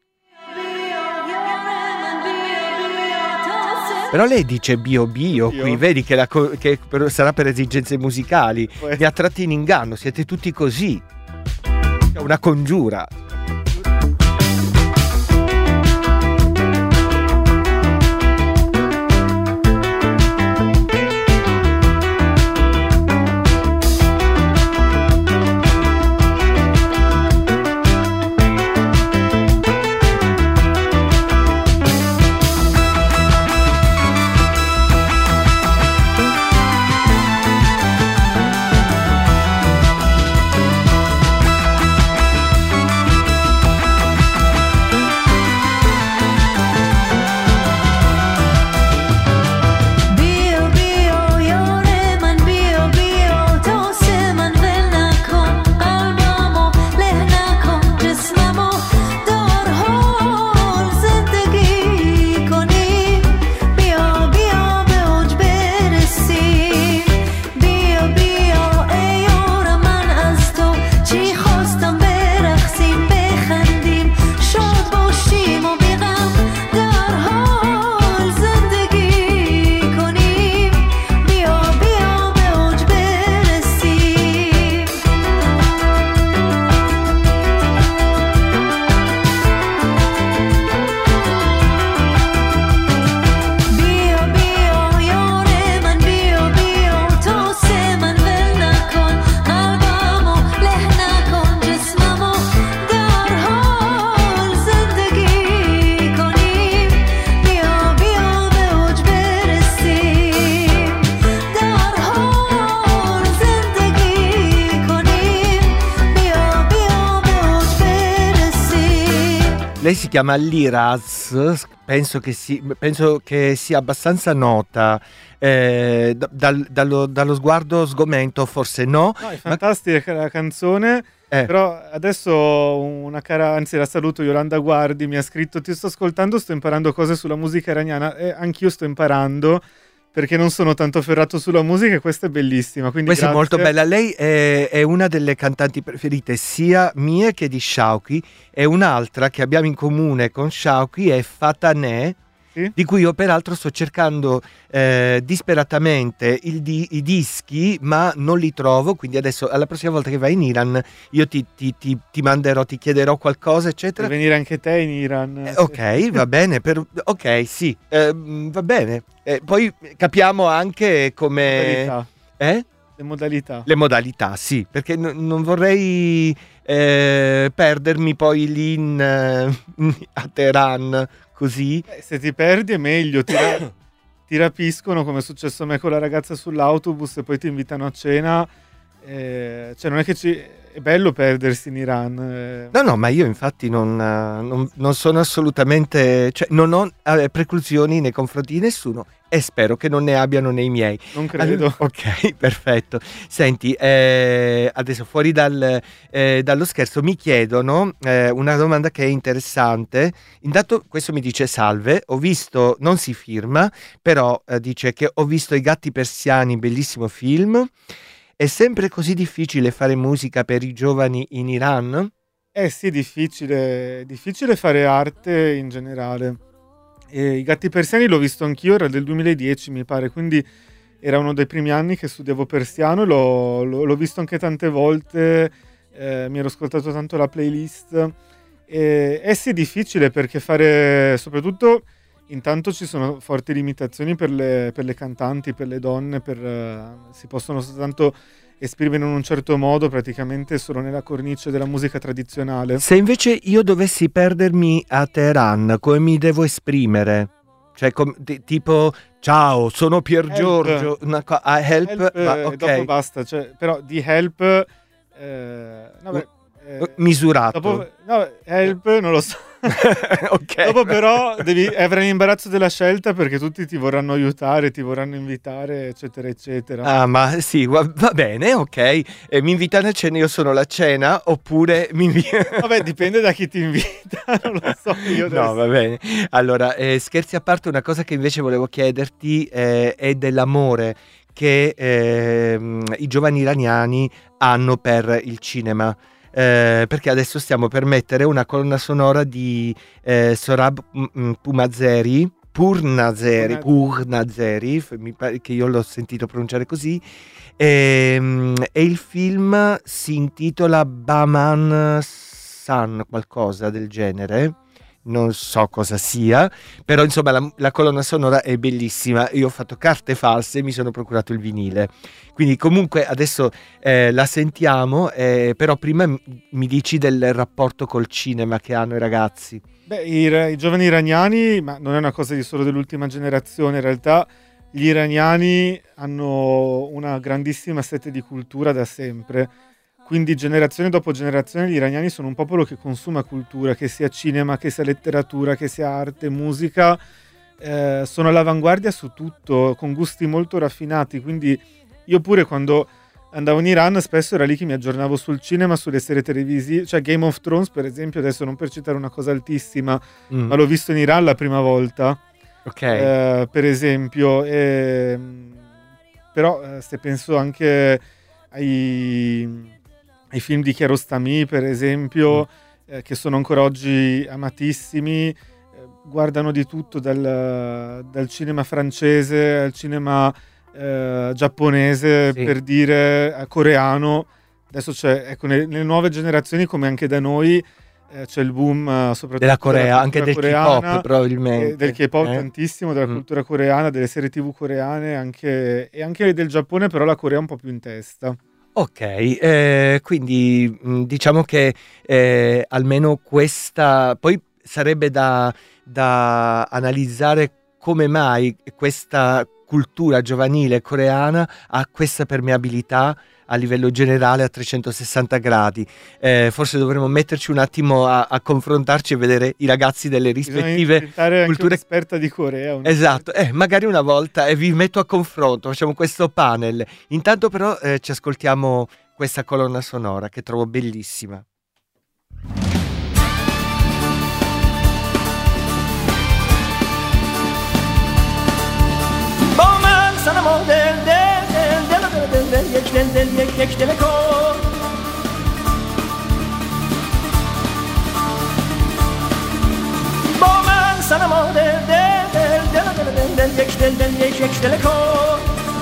Però lei dice Bio Bio qui, vedi che, sarà per esigenze musicali. Mi ha tratti in inganno, siete tutti così. È una congiura. Lei si chiama Liraz, penso che sia abbastanza nota, dallo sguardo sgomento forse no. No, è fantastica la canzone, però adesso una cara, anzi la saluto, Yolanda Guardi, mi ha scritto: ti sto ascoltando, sto imparando cose sulla musica iraniana, e anch'io sto imparando, perché non sono tanto ferrato sulla musica, e questa è bellissima. Quindi Questa grazie. è molto bella. Lei è una delle cantanti preferite sia mie che di Shauki, e un'altra che abbiamo in comune con Shauki è Fataneh, Sì? di cui io peraltro sto cercando disperatamente i dischi, ma non li trovo, quindi adesso alla prossima volta che vai in Iran io ti manderò, ti chiederò qualcosa, eccetera. Per venire anche te in Iran. Ok, va bene, ok, sì, va bene. Poi capiamo anche come... Modalità. Le modalità. Le modalità, sì, perché non vorrei perdermi poi lì a Teheran, così. Se ti perdi è meglio, ti rapiscono, come è successo a me con la ragazza sull'autobus, e poi ti invitano a cena. Cioè non è che è bello perdersi in Iran. No, ma io infatti non sono assolutamente, cioè non ho preclusioni nei confronti di nessuno, e spero che non ne abbiano nei miei. Non credo. Ok, perfetto. Senti, adesso fuori dallo scherzo mi chiedono una domanda che è interessante. Intanto questo mi dice: salve, ho visto, non si firma, però dice che ho visto I Gatti Persiani, bellissimo film. È sempre così difficile fare musica per i giovani in Iran? Sì, difficile fare arte in generale. I Gatti Persiani l'ho visto anch'io, era del 2010 mi pare, quindi era uno dei primi anni che studiavo persiano, l'ho visto anche tante volte, mi ero ascoltato tanto la playlist. Sì, è difficile perché soprattutto intanto ci sono forti limitazioni per le cantanti, per le donne, si possono soltanto esprimere in un certo modo, praticamente solo nella cornice della musica tradizionale. Se invece io dovessi perdermi a Teheran, come mi devo esprimere? Cioè, tipo, ciao, sono Pier Giorgio, help, ok. Dopo basta, cioè, però di help... misurato. Help non lo so. Ok. Dopo però avrai l'imbarazzo della scelta, perché tutti ti vorranno aiutare, ti vorranno invitare, eccetera eccetera. Ah, ma sì, va bene, ok. Mi invitano a cena, io sono la cena, oppure Vabbè, dipende da chi ti invita, non lo so io adesso. No, va bene. Allora, scherzi a parte, una cosa che invece volevo chiederti è dell'amore che i giovani iraniani hanno per il cinema. Perché adesso stiamo per mettere una colonna sonora di Sohrab Purnazeri, mi pare che io l'ho sentito pronunciare così, e il film si intitola Baman San, qualcosa del genere. Non so cosa sia, però insomma la colonna sonora è bellissima. Io ho fatto carte false e mi sono procurato il vinile, quindi comunque adesso la sentiamo, però prima mi dici del rapporto col cinema che hanno i ragazzi. Beh, i giovani iraniani, ma non è una cosa solo dell'ultima generazione, in realtà gli iraniani hanno una grandissima sete di cultura da sempre. Quindi generazione dopo generazione gli iraniani sono un popolo che consuma cultura, che sia cinema, che sia letteratura, che sia arte, musica, sono all'avanguardia su tutto, con gusti molto raffinati. Quindi io pure, quando andavo in Iran, spesso era lì che mi aggiornavo sul cinema, sulle serie televisive, cioè Game of Thrones per esempio, adesso non per citare una cosa altissima, ma l'ho visto in Iran la prima volta, per esempio. Però se penso anche ai film di Kiarostami, per esempio, che sono ancora oggi amatissimi, guardano di tutto, dal cinema francese al cinema giapponese, sì, per dire, coreano. Adesso c'è, ecco, nelle nuove generazioni, come anche da noi, c'è il boom soprattutto della Corea, anche del coreana, K-pop probabilmente. Del K-pop tantissimo, della cultura coreana, delle serie TV coreane, e anche del Giappone, però la Corea è un po' più in testa. Ok, quindi diciamo che almeno questa, poi sarebbe da analizzare come mai cultura giovanile coreana ha questa permeabilità a livello generale a 360 gradi. Forse dovremmo metterci un attimo a confrontarci e vedere i ragazzi delle rispettive diventare culture. anche un'esperta di Corea. Esatto, magari una volta vi metto a confronto, facciamo questo panel. Intanto però ci ascoltiamo questa colonna sonora che trovo bellissima. با من صنما دل یک دل کن با من صنما دل یک دل کن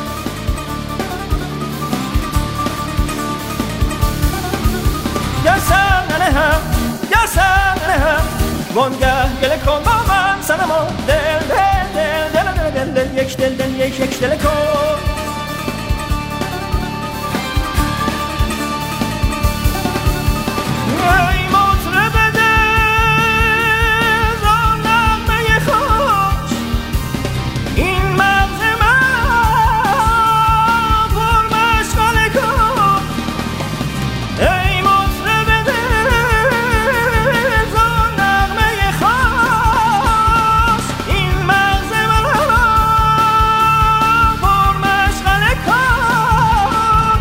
یا سر هم وانگه گل کن با من صنما دل یک دل کن ای مطرب دل را نغمه خوش این مغز من پر مشغله کن ای مطرب دل را نغمه خوش این مغز من پر مشغله کن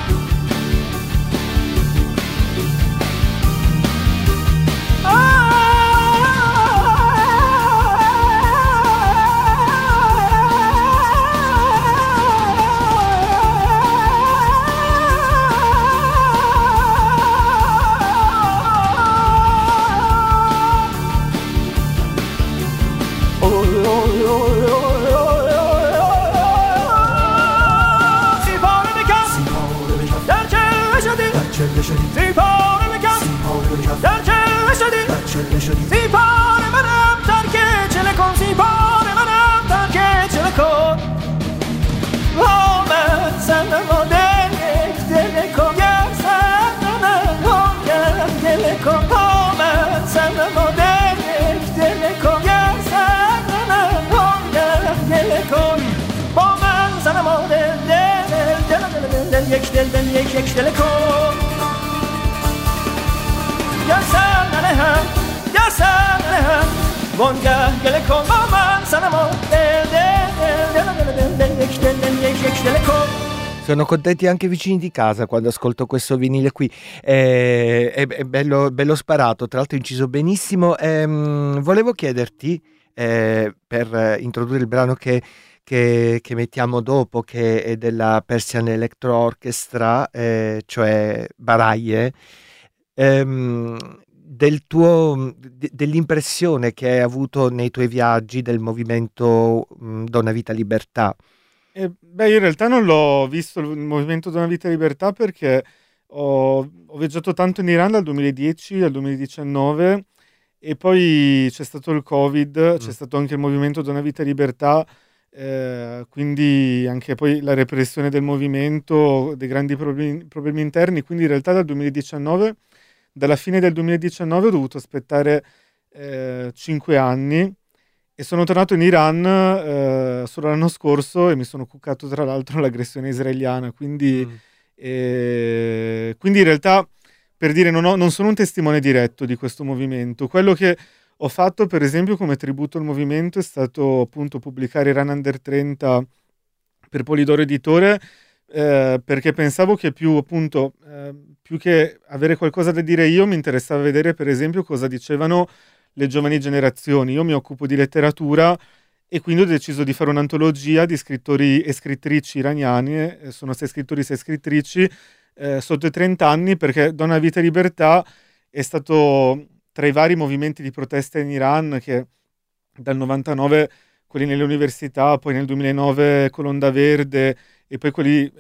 سیپاره بکن در چله شدی سیپاره بکن در چله شدی سیپاره منم ترک چله کن سیپاره منم ترک چله کن آمد صنما دل یک دل کن گر صنما دل کن آمد صنما دل یک دل کن گر صنما دل کن با من صنما دل یک دل کن یا سر هم وانگه گل کن با من صنما یک دل کن. Sono contenti anche i vicini di casa quando ascolto questo vinile qui. È bello sparato, tra l'altro inciso benissimo. Volevo chiederti, per introdurre il brano che mettiamo dopo, che è della Persian Electro Orchestra, cioè Baraye, dell'impressione che hai avuto nei tuoi viaggi del movimento Donna Vita Libertà. In realtà non l'ho visto il movimento Donna Vita Libertà perché ho viaggiato tanto in Iran dal 2010 al 2019 e poi c'è stato il Covid, c'è stato anche il movimento Donna Vita Libertà, quindi anche poi la repressione del movimento, dei grandi problemi interni, quindi in realtà dalla fine del 2019 ho dovuto aspettare 5 anni e sono tornato in Iran solo l'anno scorso e mi sono cuccato tra l'altro l'aggressione israeliana, quindi in realtà, per dire, non sono un testimone diretto di questo movimento. Quello che ho fatto per esempio come tributo al movimento è stato appunto pubblicare Iran Under 30 per Polydoro Editore, perché pensavo che più che avere qualcosa da dire io, mi interessava vedere per esempio cosa dicevano le giovani generazioni. Io mi occupo di letteratura e quindi ho deciso di fare un'antologia di scrittori e scrittrici iraniani, sono 6 scrittori e 6 scrittrici sotto i 30 anni, perché Donna Vita e Libertà è stato tra i vari movimenti di protesta in Iran che dal 99 quelli nelle università, poi nel 2009 con l'Onda Verde e poi quelli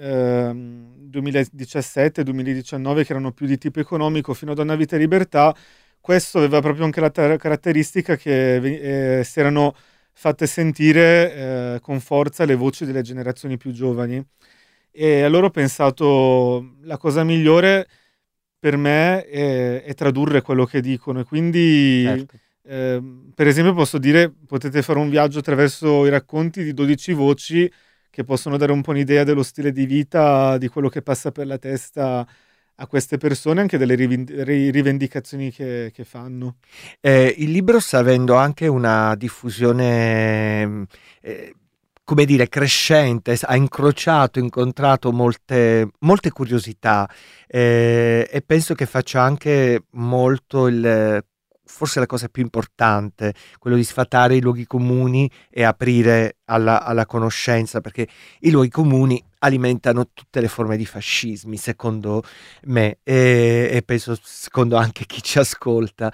2017-2019 che erano più di tipo economico fino a Donna Vita e Libertà. Questo aveva proprio anche la caratteristica che si erano fatte sentire con forza le voci delle generazioni più giovani, e allora ho pensato la cosa migliore per me è tradurre quello che dicono, e quindi Per esempio posso dire, potete fare un viaggio attraverso i racconti di 12 voci che possono dare un po' un'idea dello stile di vita, di quello che passa per la testa a queste persone, anche delle rivendicazioni che fanno. Il libro sta avendo anche una diffusione, come dire, crescente, ha incontrato molte curiosità, e penso che faccia anche molto forse la cosa più importante, quello di sfatare i luoghi comuni e aprire alla conoscenza, perché i luoghi comuni alimentano tutte le forme di fascismi, secondo me, e penso secondo anche chi ci ascolta.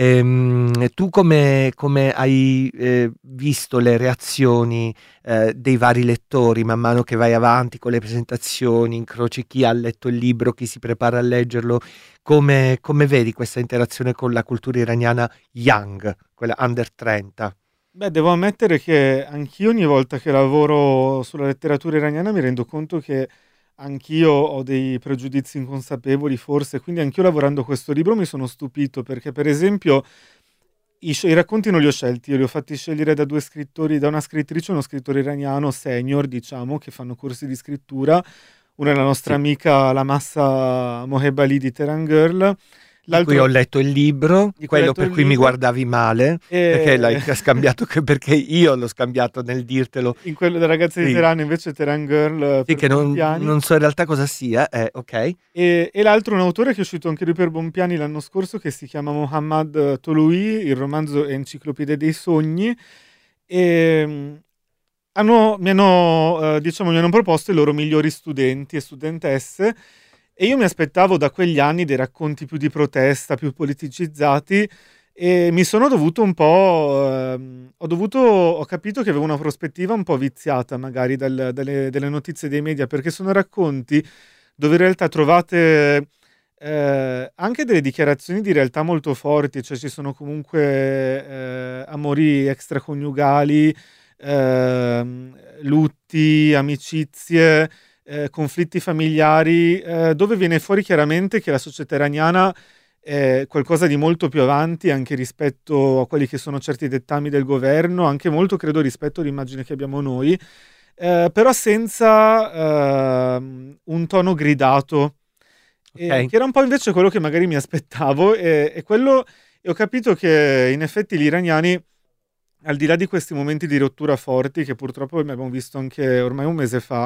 Tu come hai visto le reazioni dei vari lettori man mano che vai avanti con le presentazioni, incroci chi ha letto il libro, chi si prepara a leggerlo? Come vedi questa interazione con la cultura iraniana young, quella under 30? Beh, devo ammettere che anch'io ogni volta che lavoro sulla letteratura iraniana mi rendo conto che anch'io ho dei pregiudizi inconsapevoli, forse, quindi anch'io lavorando a questo libro mi sono stupito, perché per esempio i racconti non li ho scelti, io li ho fatti scegliere da due scrittori, da una scrittrice e uno scrittore iraniano senior, diciamo, che fanno corsi di scrittura. Una è la nostra amica, la Massa Mohebali di Tehran Girl. Di cui ho letto il libro, quello per cui mi guardavi male, perché l'hai scambiato, perché io l'ho scambiato nel dirtelo. In quello della ragazza di Teheran invece Tehran Girl. Sì, che non so in realtà cosa sia, ok. E l'altro un autore che è uscito anche lui per Bompiani l'anno scorso, che si chiama Mohammad Toloui, il romanzo è Enciclopedia dei sogni, e mi hanno proposto i loro migliori studenti e studentesse, e io mi aspettavo da quegli anni dei racconti più di protesta, più politicizzati, e mi sono dovuto un po'... ho capito che avevo una prospettiva un po' viziata magari dalle notizie dei media, perché sono racconti dove in realtà trovate anche delle dichiarazioni di realtà molto forti, cioè ci sono comunque amori extraconiugali, lutti, amicizie, conflitti familiari, dove viene fuori chiaramente che la società iraniana è qualcosa di molto più avanti anche rispetto a quelli che sono certi dettami del governo, anche molto credo rispetto all'immagine che abbiamo noi, però senza un tono gridato, che era un po' invece quello che magari mi aspettavo, e ho capito che in effetti gli iraniani, al di là di questi momenti di rottura forti che purtroppo abbiamo visto anche ormai un mese fa,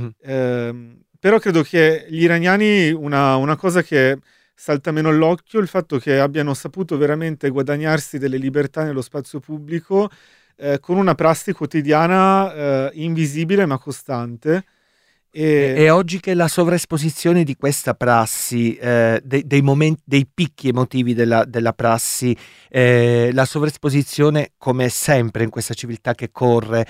però credo che gli iraniani, una cosa che salta meno all'occhio, il fatto che abbiano saputo veramente guadagnarsi delle libertà nello spazio pubblico, con una prassi quotidiana invisibile ma costante. E oggi che la sovraesposizione di questa prassi, dei momenti, dei picchi emotivi della prassi, la sovraesposizione, come sempre in questa civiltà che corre,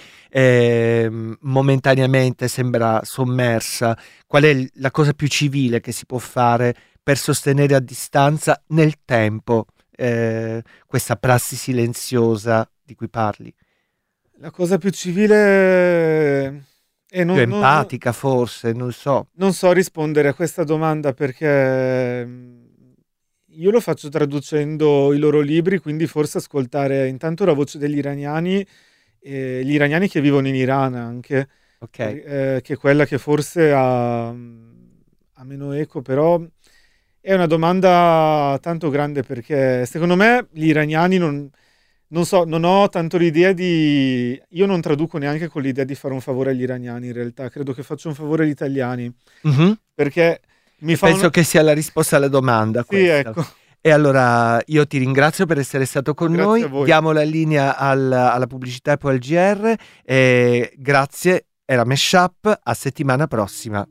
momentaneamente sembra sommersa, qual è la cosa più civile che si può fare per sostenere a distanza nel tempo questa prassi silenziosa di cui parli? La cosa più civile... più empatica forse, non so. Non so rispondere a questa domanda, perché io lo faccio traducendo i loro libri, quindi forse ascoltare intanto la voce degli iraniani, gli iraniani che vivono in Iran anche, che è quella che forse ha meno eco, però è una domanda tanto grande, perché secondo me gli iraniani non ho tanto l'idea di... Io non traduco neanche con l'idea di fare un favore agli iraniani, in realtà. Credo che faccio un favore agli italiani. Perché penso che sia la risposta alla domanda. Sì, questa. Ecco. E allora io ti ringrazio per essere stato con noi. Diamo la linea alla pubblicità e poi al GR. Grazie, era Meshup, a settimana prossima.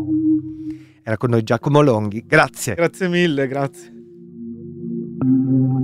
Era con noi Giacomo Longhi. Grazie. Grazie mille, grazie.